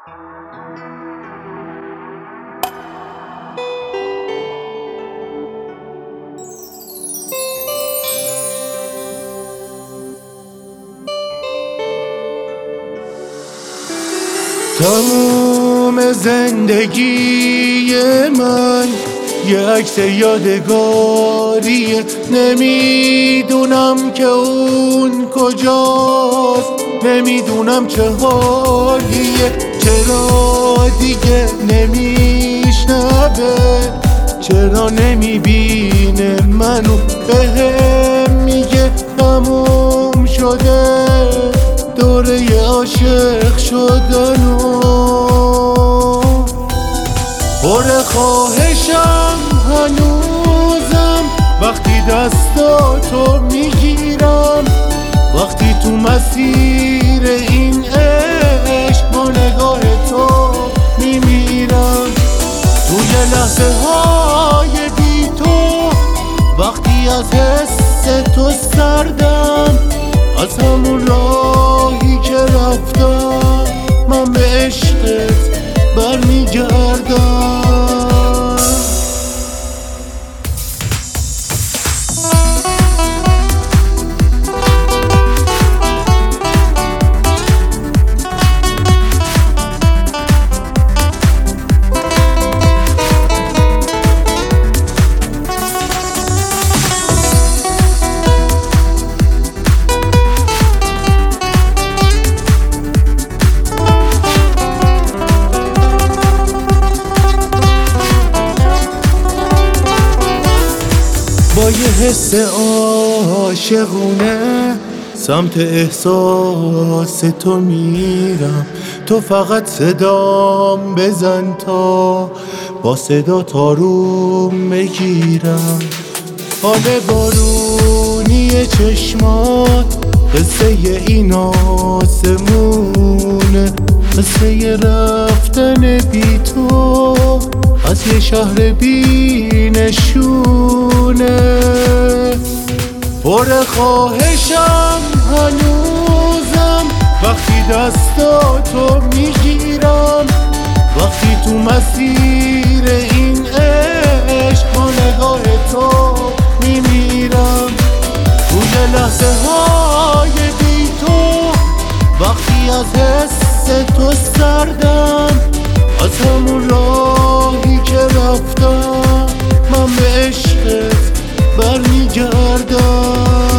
تموم زندگی من یه عکس یادگاریه، نمیدونم که اون کجاست، نمیدونم چه حالیه، چرا دیگه نمیشنوه، چرا نمیبینه منو، بهم میگه تموم شده دوره عاشق شدنو. پر خواهشم هنوزم وقتی دستاتو میگیرم، وقتی تو مسیر این عشق با نگاه تو میمیرم، توی لحظه های بی تو وقتی از حس تو سردم، از همون راهی که رفتم من به عشقت برمیگردم. با یه حس عاشقونه سمت احساس تو میرم، تو فقط صدام بزن تا با صدا تاروم بگیرم. حال بارونی چشمات قصه این آسمونه، قصه رفتن بی تو از یه شهر بی نشونه. پر خواهشم هنوزم وقتی دستاتو میگیرم، وقتی تو مسیر این عشق با نگاه تو میمیرم، توی لحظه های بی تو وقتی از حس تو سردم، از همون راهی که رفتم من به عشقت برمیگردم.